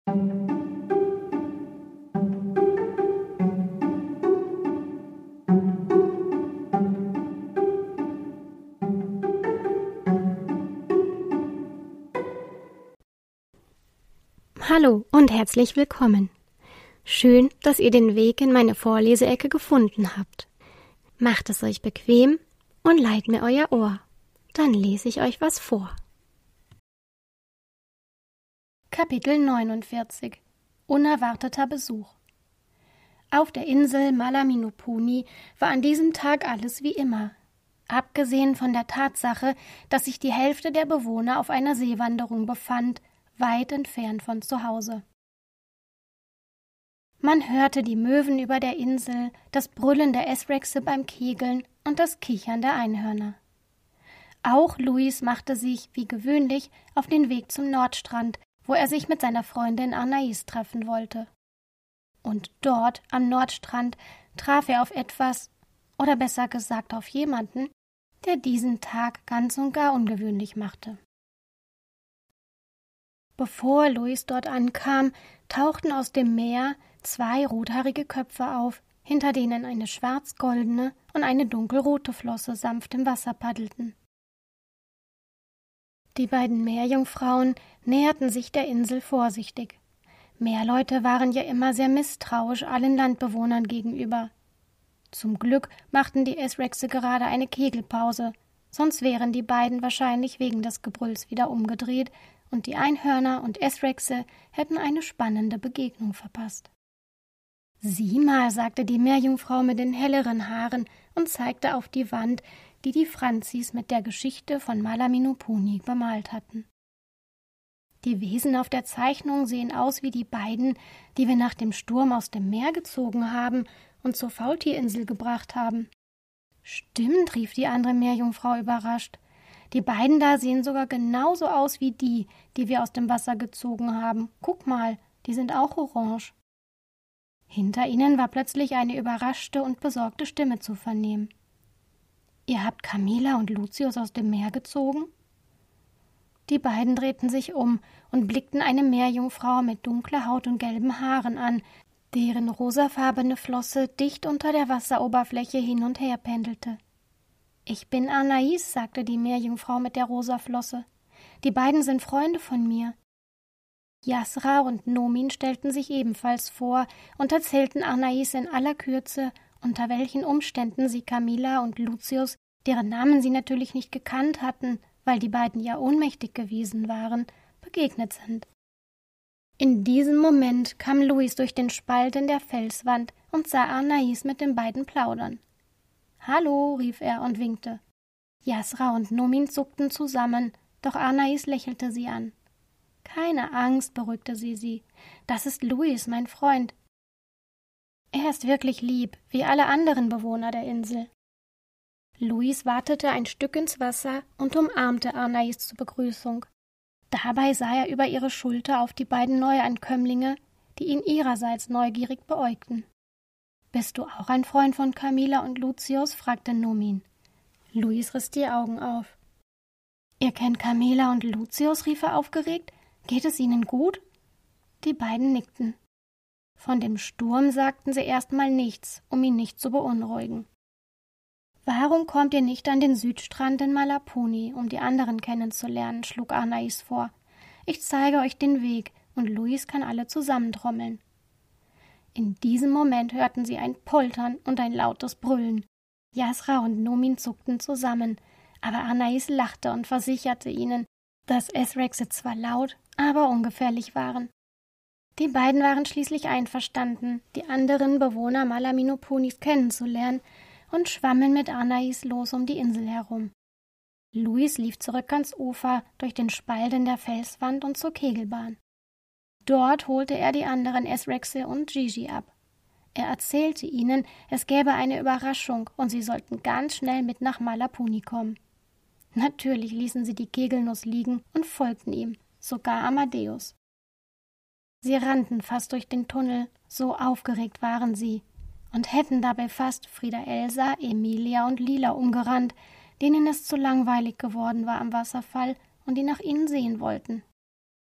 Hallo und herzlich willkommen. Schön, dass ihr den Weg in meine Vorleseecke gefunden habt. Macht es euch bequem und leiht mir euer Ohr. Dann lese ich euch was vor. Kapitel 49 – Unerwarteter Besuch. Auf der Insel Malaminupuni war an diesem Tag alles wie immer. Abgesehen von der Tatsache, dass sich die Hälfte der Bewohner auf einer Seewanderung befand, weit entfernt von zu Hause. Man hörte die Möwen über der Insel, das Brüllen der Esrexe beim Kegeln und das Kichern der Einhörner. Auch Louis machte sich, wie gewöhnlich, auf den Weg zum Nordstrand, wo er sich mit seiner Freundin Anais treffen wollte. Und dort, am Nordstrand, traf er auf etwas, oder besser gesagt auf jemanden, der diesen Tag ganz und gar ungewöhnlich machte. Bevor Louis dort ankam, tauchten aus dem Meer 2 rothaarige Köpfe auf, hinter denen eine schwarz-goldene und eine dunkelrote Flosse sanft im Wasser paddelten. Die beiden Meerjungfrauen näherten sich der Insel vorsichtig. Meerleute waren ja immer sehr misstrauisch allen Landbewohnern gegenüber. Zum Glück machten die Esrexe gerade eine Kegelpause, sonst wären die beiden wahrscheinlich wegen des Gebrülls wieder umgedreht und die Einhörner und Esrexe hätten eine spannende Begegnung verpasst. »Sieh mal«, sagte die Meerjungfrau mit den helleren Haaren und zeigte auf die Wand, die die Franzis mit der Geschichte von Malaminupuni bemalt hatten. »Die Wesen auf der Zeichnung sehen aus wie die beiden, die wir nach dem Sturm aus dem Meer gezogen haben und zur Faultierinsel gebracht haben.« »Stimmt«, rief die andere Meerjungfrau überrascht. »Die beiden da sehen sogar genauso aus wie die wir aus dem Wasser gezogen haben. Guck mal, die sind auch orange.« Hinter ihnen war plötzlich eine überraschte und besorgte Stimme zu vernehmen. »Ihr habt Camilla und Lucius aus dem Meer gezogen?« Die beiden drehten sich um und blickten eine Meerjungfrau mit dunkler Haut und gelben Haaren an, deren rosafarbene Flosse dicht unter der Wasseroberfläche hin und her pendelte. »Ich bin Anais«, sagte die Meerjungfrau mit der rosa Flosse. »Die beiden sind Freunde von mir.« Jasra und Nomin stellten sich ebenfalls vor und erzählten Anais in aller Kürze, unter welchen Umständen sie Camilla und Lucius, deren Namen sie natürlich nicht gekannt hatten, weil die beiden ja ohnmächtig gewesen waren, begegnet sind. In diesem Moment kam Louis durch den Spalt in der Felswand und sah Anais mit den beiden plaudern. »Hallo«, rief er und winkte. Jasra und Nomin zuckten zusammen, doch Anais lächelte sie an. »Keine Angst«, beruhigte sie. »Das ist Louis, mein Freund. Er ist wirklich lieb, wie alle anderen Bewohner der Insel.« Louis watete ein Stück ins Wasser und umarmte Anais zur Begrüßung. Dabei sah er über ihre Schulter auf die beiden Neuankömmlinge, die ihn ihrerseits neugierig beäugten. »Bist du auch ein Freund von Camilla und Lucius?« fragte Nomin. Louis riss die Augen auf. »Ihr kennt Camilla und Lucius?« rief er aufgeregt. »Geht es ihnen gut?« Die beiden nickten. Von dem Sturm sagten sie erstmal nichts, um ihn nicht zu beunruhigen. »Warum kommt ihr nicht an den Südstrand in Malapuni, um die anderen kennenzulernen?« schlug Anais vor. »Ich zeige euch den Weg, und Louis kann alle zusammentrommeln.« In diesem Moment hörten sie ein Poltern und ein lautes Brüllen. Jasra und Nomin zuckten zusammen, aber Anais lachte und versicherte ihnen, dass Esrexe zwar laut, aber ungefährlich waren. Die beiden waren schließlich einverstanden, die anderen Bewohner Malaminopunis kennenzulernen und schwammen mit Anais los um die Insel herum. Louis lief zurück ans Ufer, durch den Spalt in der Felswand und zur Kegelbahn. Dort holte er die anderen Esrexe und Gigi ab. Er erzählte ihnen, es gäbe eine Überraschung und sie sollten ganz schnell mit nach Malapuni kommen. Natürlich ließen sie die Kegelnuss liegen und folgten ihm, sogar Amadeus. Sie rannten fast durch den Tunnel, so aufgeregt waren sie, und hätten dabei fast Frieda Elsa, Emilia und Lila umgerannt, denen es zu langweilig geworden war am Wasserfall und die nach ihnen sehen wollten.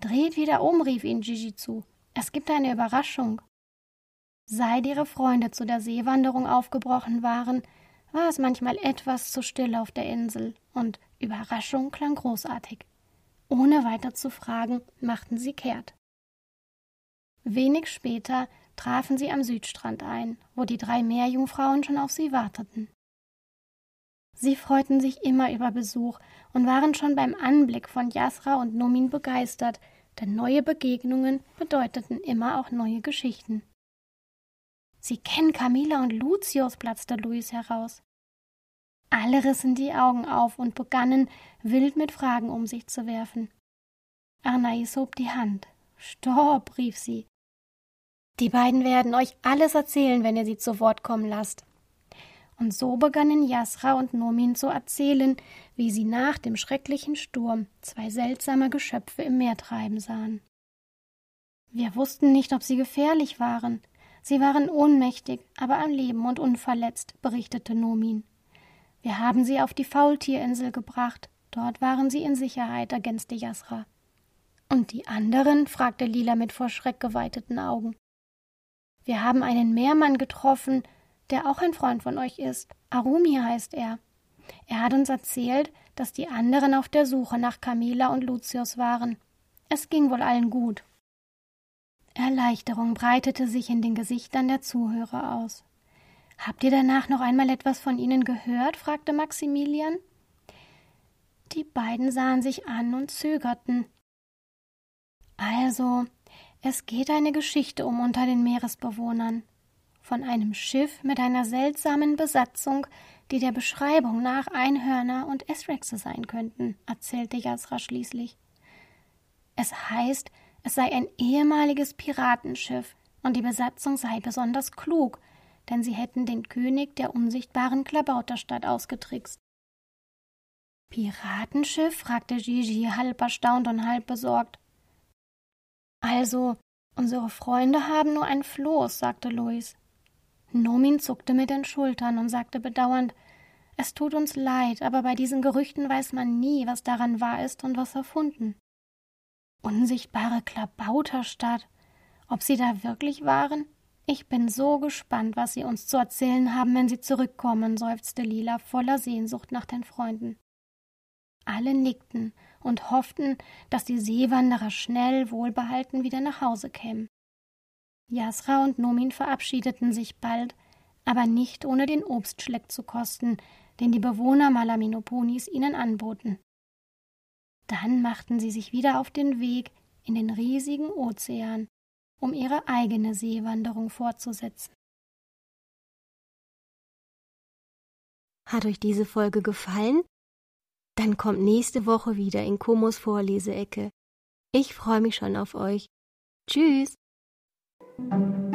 Dreht wieder um, rief ihnen Gigi zu. Es gibt eine Überraschung. Seit ihre Freunde zu der Seewanderung aufgebrochen waren, war es manchmal etwas zu still auf der Insel und Überraschung klang großartig. Ohne weiter zu fragen, machten sie kehrt. Wenig später trafen sie am Südstrand ein, wo die 3 Meerjungfrauen schon auf sie warteten. Sie freuten sich immer über Besuch und waren schon beim Anblick von Jasra und Numin begeistert, denn neue Begegnungen bedeuteten immer auch neue Geschichten. »Sie kennen Camilla und Lucius«, platzte Luis heraus. Alle rissen die Augen auf und begannen, wild mit Fragen um sich zu werfen. Anais hob die Hand. »Stopp«, rief sie. »Die beiden werden euch alles erzählen, wenn ihr sie zu Wort kommen lasst.« Und so begannen Jasra und Numin zu erzählen, wie sie nach dem schrecklichen Sturm 2 seltsame Geschöpfe im Meer treiben sahen. »Wir wussten nicht, ob sie gefährlich waren. Sie waren ohnmächtig, aber am Leben und unverletzt«, berichtete Numin. »Wir haben sie auf die Faultierinsel gebracht. Dort waren sie in Sicherheit«, ergänzte Jasra. »Und die anderen?«, fragte Lila mit vor Schreck geweiteten Augen. »Wir haben einen Meermann getroffen, der auch ein Freund von euch ist. Arumi heißt er. Er hat uns erzählt, dass die anderen auf der Suche nach Camilla und Lucius waren. Es ging wohl allen gut.« Erleichterung breitete sich in den Gesichtern der Zuhörer aus. »Habt ihr danach noch einmal etwas von ihnen gehört?«, fragte Maximilian. Die beiden sahen sich an und zögerten. »Also, es geht eine Geschichte unter den Meeresbewohnern. Von einem Schiff mit einer seltsamen Besatzung, die der Beschreibung nach Einhörner und Esrexe sein könnten«, erzählte Jasra schließlich. »Es heißt, es sei ein ehemaliges Piratenschiff und die Besatzung sei besonders klug, denn sie hätten den König der unsichtbaren Klabauterstadt ausgetrickst.« »Piratenschiff?«, fragte Gigi, halb erstaunt und halb besorgt. »Also, unsere Freunde haben nur ein Floß«, sagte Luis. Numin zuckte mit den Schultern und sagte bedauernd, »Es tut uns leid, aber bei diesen Gerüchten weiß man nie, was daran wahr ist und was erfunden.« Unsichtbare Klabauterstadt. Ob sie da wirklich waren? Ich bin so gespannt, was sie uns zu erzählen haben, wenn sie zurückkommen, seufzte Lila voller Sehnsucht nach den Freunden. Alle nickten und hofften, dass die Seewanderer schnell wohlbehalten wieder nach Hause kämen. Jasra und Numin verabschiedeten sich bald, aber nicht ohne den Obstschleck zu kosten, den die Bewohner Malaminoponis ihnen anboten. Dann machten sie sich wieder auf den Weg in den riesigen Ozean, um ihre eigene Seewanderung fortzusetzen. Hat euch diese Folge gefallen? Dann kommt nächste Woche wieder in Komos Vorleseecke. Ich freue mich schon auf euch. Tschüss!